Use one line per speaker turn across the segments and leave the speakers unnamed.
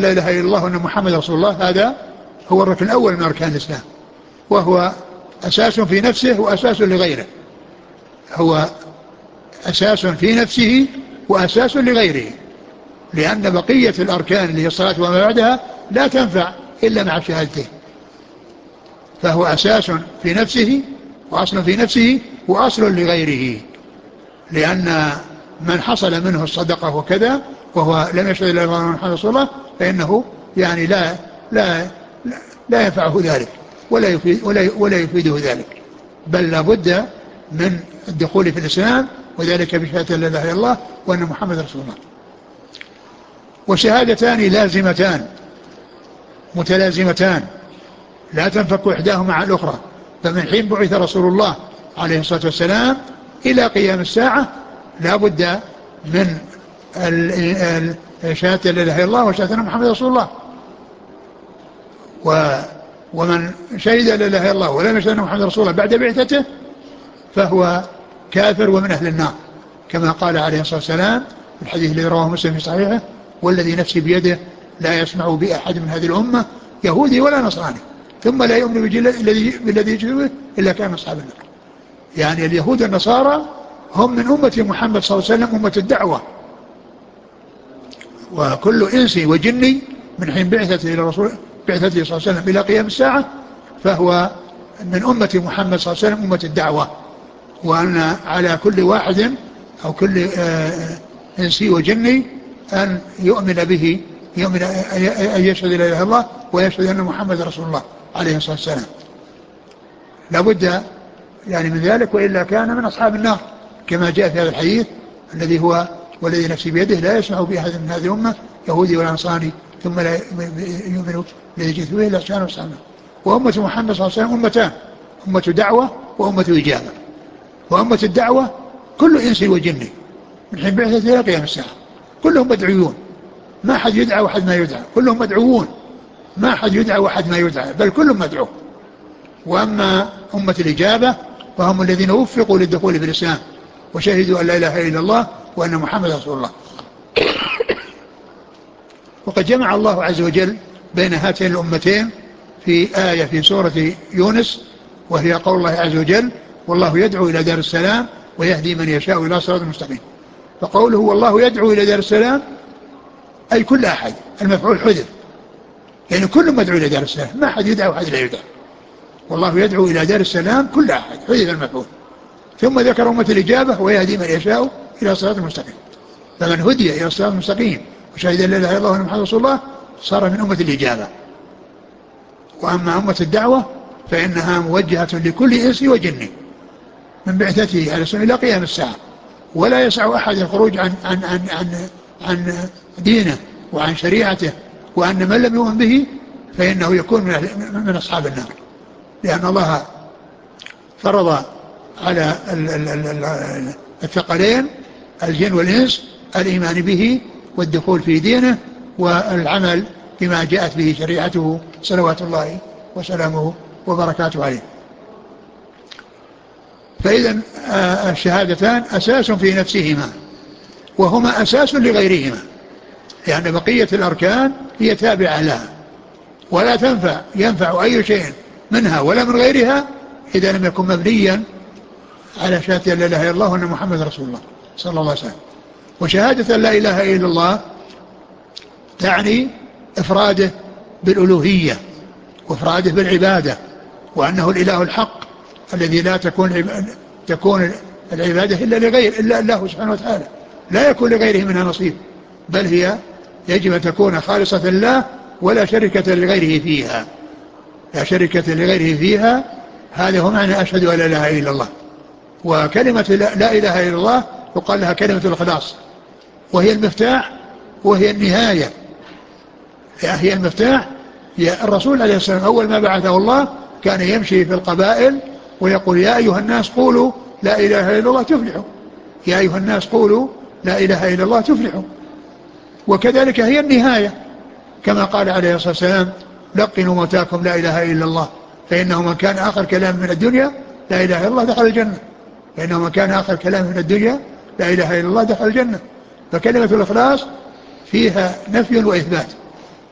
أن لا إله إلا الله وأن محمد رسول الله، هذا هو الركن الأول من أركان الإسلام، وهو أساس في نفسه وأساس لغيره، هو أساس في نفسه وأساس لغيره، لأن بقية الأركان اللي هي الصلاة وما بعدها لا تنفع إلا مع الشهادتين. فهو أساس في نفسه وأصل في نفسه وأصل لغيره، لأن من حصل منه الصدقة وكذا وهو لم يشهد إلا الله محمد رسول الله فإنه يعني لا لا ينفعه ذلك ولا يفيده ذلك، بل لابد من الدخول في الإسلام، وذلك بشهادة لا إله إلا الله وأن محمد رسول الله. وشهادتان لازمتان متلازمتان لا تنفك إحداهما عن الأخرى، فمن حين بعث رسول الله عليه الصلاة والسلام إلى قيام الساعة لا بد من شهادة لا إله إلا الله وشهادة أن محمد رسول الله. ومن شهد لا إله إلا الله ولم يشهد أن محمد رسول الله بعد بعثته فهو كافر ومن أهل النار، كما قال عليه الصلاة والسلام في الحديث الذي رواه مسلم في صحيحه: والذي نفسي بيده لا يسمع بأحد من هذه الأمة يهودي ولا نصراني ثم لا يؤمن بالذي يجب به إلا كان أصحاب النار. يعني اليهود والنصارى هم من أمة محمد صلى الله عليه وسلم، أمة الدعوة، وكل إنسي وجني من حين بعثته إلى رسول بعثته صلى الله عليه وسلم إلى قيام الساعة فهو من أمة محمد صلى الله عليه وسلم، أمة الدعوة. وأن على كل واحد أو كل إنسي وجني أن يؤمن به، يؤمن أن يشهد لا إله إلا الله ويشهد أن محمد رسول الله عليه الصلاة والسلام، لابد يعني من ذلك، وإلا كان من أصحاب النار، كما جاء في هذا الحديث الذي هو: والذي نفسي بيده لا يسمع بأحد من هذه الأمة يهودي ولا نصراني ثم لا يؤمن الذي جئت به إلا كان أصحاب النار. وأمة محمد صلى الله عليه وسلم أمتان: أمة دعوة وأمة إجابة. وأمة الدعوة كل إنس وجن من حين بعثته إلى قيام الساعة كلهم مدعوون، ما حد يدعى وحد ما يدعى، كلهم مدعوون، ما حد يدعى وحد ما يدعى، بل كلهم مدعو. وأما أمة الإجابة فهم الذين وفقوا للدخول في الإسلام وشهدوا أن لا إله إلا الله وأن محمد رسول الله. وقد جمع الله عز وجل بين هاتين الأمتين في آية في سورة يونس، وهي قول الله عز وجل: والله يدعو إلى دار السلام ويهدي من يشاء إلى صراط مستقيم. فقوله والله يدعو إلى دار السلام أي كل أحد، المفعول حذف، يعني كل مدعو إلى دار السلام، ما أحد يدعى وحد لا يدعى. والله يدعو إلى دار السلام كل أحد، حذف المفعول. ثم ذكر أمة الإجابة ويهدي من يشاء إلى صراط مستقيم، فمن هدي إلى صراط مستقيم وشهد لا إله إلا الله وأن محمد رسول الله صار من أمة الإجابة. وأما أمة الدعوة فإنها موجهة لكل إنس وجن من بعثته عليه السلام إلى قيام الساعة، ولا يسع أحد الخروج عن دينه وعن شريعته، وأن من لم يؤمن به فإنه يكون من أصحاب النار، لأن الله فرض على الثقلين الجن والإنس الإيمان به والدخول في دينه والعمل بما جاءت به شريعته صلوات الله وسلامه وبركاته عليه. فإذا الشهادتان أساس في نفسهما وهما أساس لغيرهما، لأن بقية الأركان هي تابعة لها، ولا ينفع أي شيء منها ولا من غيرها إذا لم يكن مبنيا على شهادة لا إله إلا الله وأن محمد رسول الله صلى الله عليه وسلم. وشهادة لا إله إلا الله تعني إفراده بالألوهية وإفراده بالعبادة، وأنه الإله الحق الذي لا تكون العبادة إلا الله سبحانه وتعالى، لا يكون لغيره منها نصيب، بل هي يجب أن تكون خالصة لله ولا شركة لغيره فيها، لا شركة لغيره فيها. هذا هو معنى أشهد أن لا إله إلا الله. وكلمة لا إله إلا الله يقال لها كلمة الإخلاص، وهي المفتاح وهي النهاية. هي المفتاح. الرسول عليه السلام أول ما بعثه الله كان يمشي في القبائل ويقول: يا أيها الناس قولوا لا إله إلا الله تفلحوا، يا أيها الناس قولوا لا إله إلا الله تفلحوا. وكذلك هي النهاية، كما قال عليه الصلاة والسلام: لقنوا موتاكم لا إله إلا الله فإنه من كان آخر كلام من الدنيا لا إله إلا الله دخل الجنة، فإنه من كان آخر كلام من الدنيا لا إله إلا الله دخل الجنة. فكلمة الإخلاص فيها نفي وإثبات،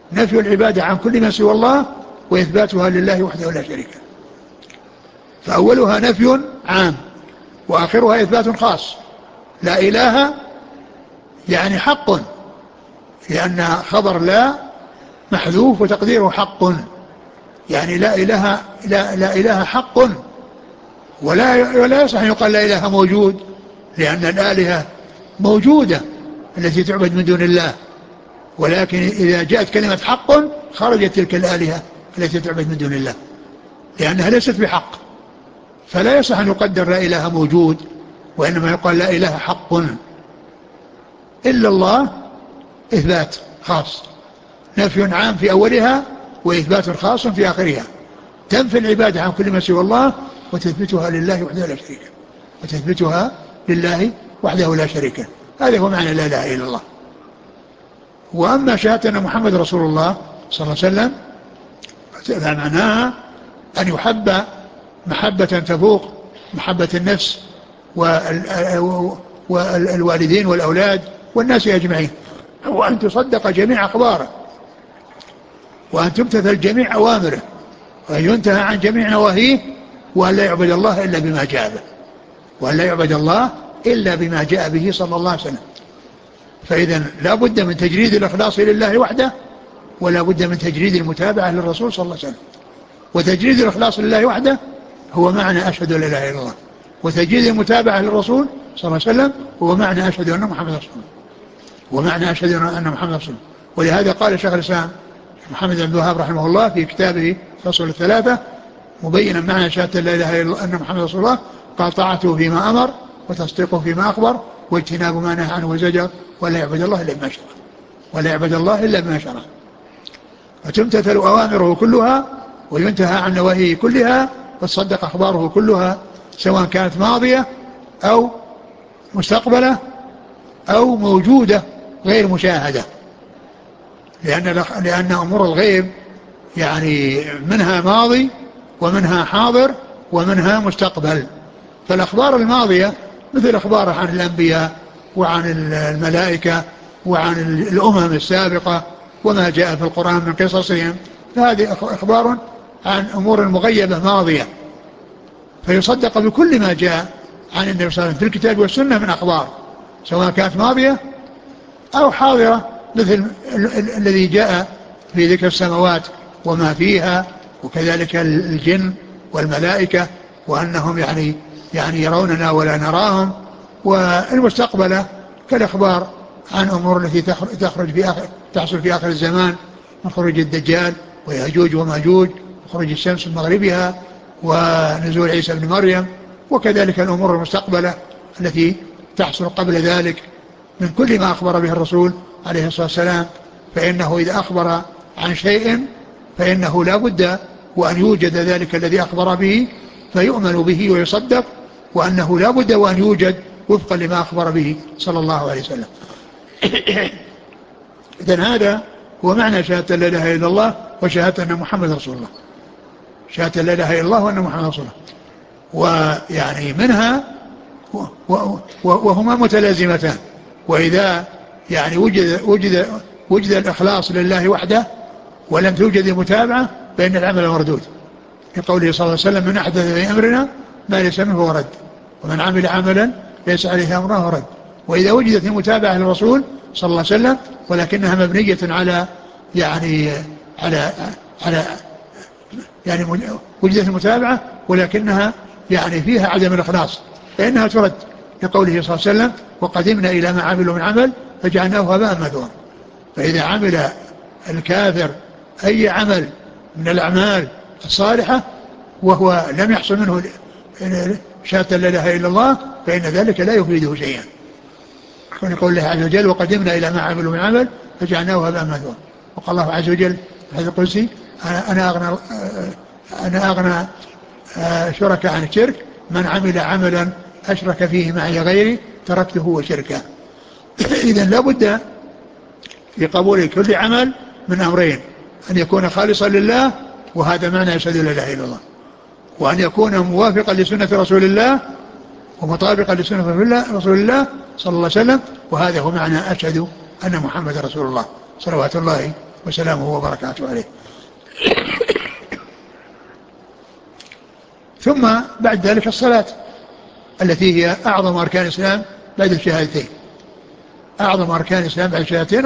نفي العبادة عن كل ما سوى الله وإثباتها لله وحده لا شريك له. فأولها نفي عام وآخرها إثبات خاص. لا إله يعني حق، لأن خبر لا محذوف وتقديره حق، يعني لا إله حق، ولا يصح أن يقال لا إله موجود، لأن الآلهة موجودة التي تعبد من دون الله، ولكن إذا جاءت كلمة حق خرجت تلك الآلهة التي تعبد من دون الله لأنها ليست بحق، فلا يصح أن يقدر لا إله موجود، وإنما يقال لا إله حق. إلا الله إثبات خاص، نفي عام في أولها وإثبات خاص في آخرها. تنفي العبادة عن كل ما سوى الله وتثبتها لله وحده لا شريك له، وتثبتها لله وحده لا شريك له. هذا هو معنى لا إله إلا الله. وأما شهادة أن محمد رسول الله صلى الله عليه وسلم فمعناها أن يحب محبة تفوق محبة النفس والوالدين والأولاد والناس أجمعين، وأن تصدق جميع أخباره، وأن تمتثل جميع أوامره، وأن ينتهى عن جميع نواهيه، وأن لا يعبد الله إلا بما جاء به، وأن لا يعبد الله إلا بما جاء به صلى الله عليه وسلم. فإذا لا بد من تجريد الإخلاص لله وحده، ولا بد من تجريد المتابعة للرسول صلى الله عليه وسلم. وتجريد الإخلاص لله وحده هو معنى أشهد أن لا إله إلا الله، وتجريد المتابعة للرسول صلى الله عليه وسلم هو معنى أشهد أن محمد رسول الله، ومعنى أشهد أن محمد رسول الله. ولهذا قال شيخ الإسلام محمد بن عبد الوهاب رحمه الله في كتابه فصل الثلاثة مبينا معنى شهادة لا إله إلا أن محمد رسول الله، قال طاعته فيما أمر وتصديقه فيما أخبر واجتناب ما نهى عنه وزجر، ولا يعبد الله إلا بما شرع، ولا يعبد الله إلا بما شرع. فتمتثل أوامره كلها وينتهى عن نواهيه كلها، وتصدق أخباره كلها سواء كانت ماضية أو مستقبلة أو موجودة غير مشاهدة، لأن أمور الغيب يعني منها ماضي ومنها حاضر ومنها مستقبل. فالأخبار الماضية مثل أخبار عن الأنبياء وعن الملائكة وعن الأمم السابقة وما جاء في القرآن من قصصهم، فهذه أخبار عن أمور مغيبة ماضية، فيصدق بكل ما جاء عن النبي صلى الله عليه وسلم في الكتاب والسنة من أخبار، سواء كانت ماضية أو حاضرة، مثل الذي جاء في ذكر السماوات وما فيها، وكذلك الجن والملائكة وأنهم يعني يروننا ولا نراهم. والمستقبلة كالأخبار عن أمور التي تحصل في آخر الزمان، من خروج الدجال ويأجوج وماجوج وخروج الشمس من مغربها ونزول عيسى بن مريم، وكذلك الأمور المستقبلة التي تحصل قبل ذلك من كل ما أخبر به الرسول عليه الصلاة والسلام. فإنه إذا أخبر عن شيء فإنه لا بد وأن يوجد ذلك الذي أخبر به فيؤمن به ويصدق، وأنه لا بد وأن يوجد وفقا لما أخبر به صلى الله عليه وسلم. إذن هذا هو معنى شهادة لا إله إلا الله وشهادة أن محمد رسول الله، شهادة لا إله إلا الله وأن محمد رسول الله، ويعني منها وهما متلازمتان. وإذا يعني وجد الإخلاص لله وحده ولم توجد المتابعة فإن العمل مردود، لقوله صلى الله عليه وسلم من أحدث في أمرنا ما ليس منه هو رد، ومن عمل عملا ليس عليه أمرنا هو رد. وإذا وجدت المتابعة للرسول صلى الله عليه وسلم ولكنها مبنية على وجدت المتابعة ولكنها يعني فيها عدم الإخلاص فإنها ترد، لقوله صلى الله عليه وسلم وقدمنا إلى ما عملوا من عمل فجعلناه هباء منثورا. فإذا عمل الكافر أي عمل من الأعمال الصالحة وهو لم يحصل منه شهادة لا إله إلا الله فإن ذلك لا يفيده شيئا، يقول الله عز وجل وقدمنا إلى ما عملوا من عمل فجعلناه هباء منثورا. وقال الله عز وجل في الحديث القدسي أنا أغنى شركاء عن الشرك من عمل عملا أشرك فيه معي غيري تركته وشركه. إذن لا بد في قبول كل عمل من أمرين: أن يكون خالصا لله، وهذا معنى أشهد لا إله إلا الله، وأن يكون موافقا لسنة رسول الله ومطابقا لسنة رسول الله صلى الله عليه وسلم، وهذا هو معنى أشهد أن محمد رسول الله صلوات الله وسلامه وبركاته عليه. ثم بعد ذلك الصلاة التي هي أعظم أركان الإسلام بعد الشهادتين، أعظم أركان الإسلام بعد الشهادتين